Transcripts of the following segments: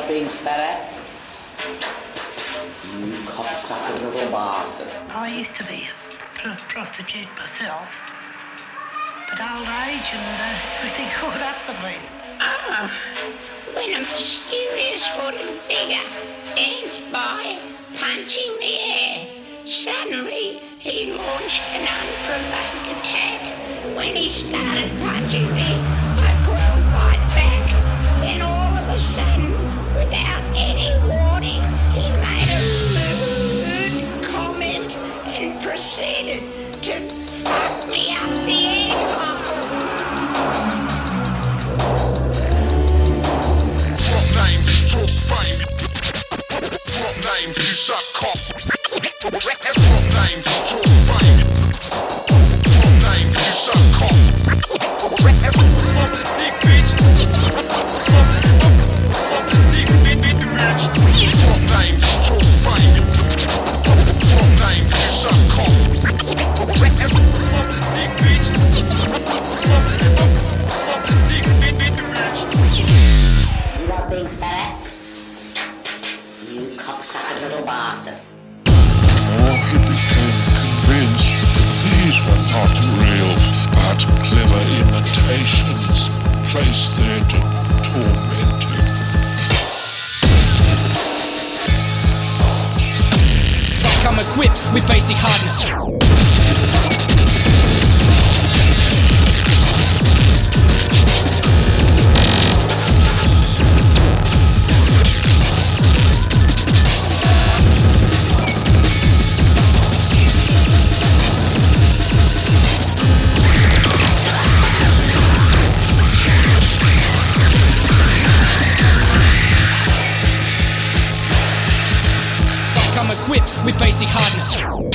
being spat at? You cocksucker little bastard. I used to be a prostitute myself, but old age and everything caught up to me. When a mysterious hooded figure danced by, punching the air. Suddenly, he launched an unprovoked attack. When he started punching me, I couldn't fight back. Then all of a sudden, without any warning, he made a lewd comment and proceeded to fuck me up the egg. Drop names, talk fame. Drop names, you suck cock. Drop names, talk fame. Drop names, you suck cock. Slap the dick, bitch. Slap the dick, bitch. Drop names, talk fame. Drop names, you suck cock. Slap the dick, bitch. Slap the dick, bitch. You like being spat at? You cocksucker little bastard. More he became convinced that these were not real, but clever imitations placed there to torment him. Come equipped with basic hardness. Equipped with basic hardness.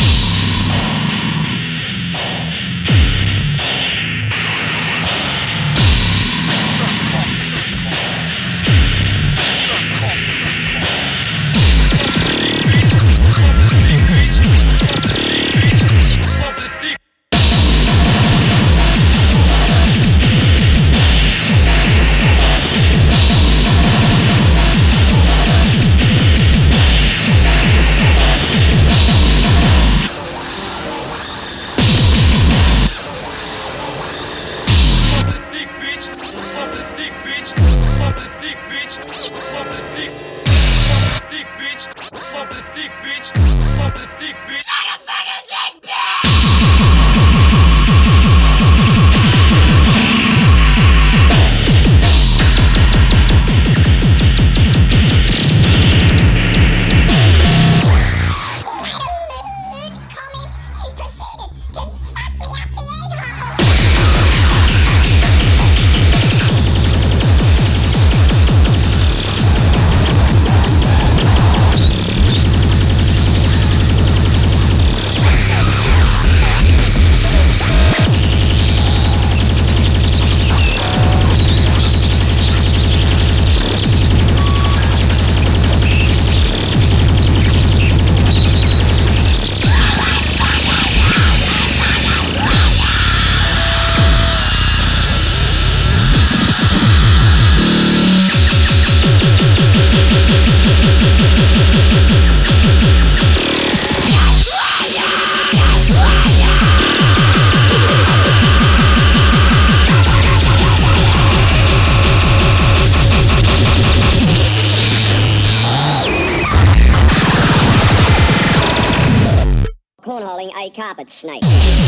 Cornholing a carpet snake.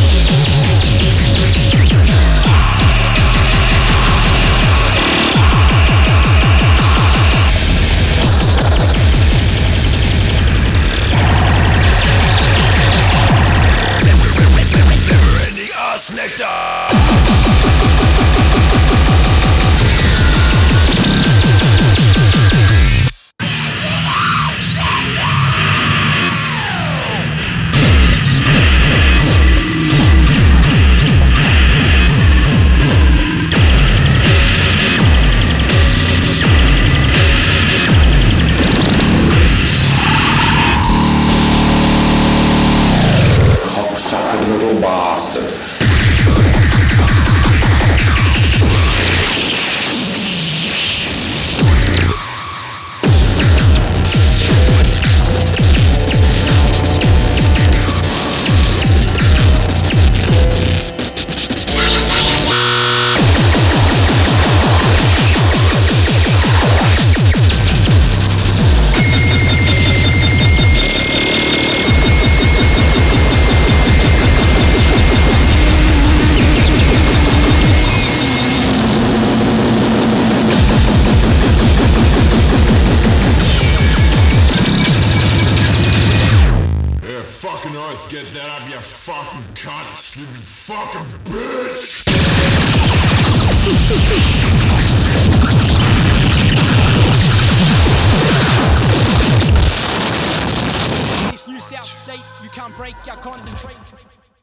Never-ending ass nectar. Cocksucker little bastard. fucking oath, get that up, you fucking cunt, stupid fucking bitch! This New South State, you can't break our concentration.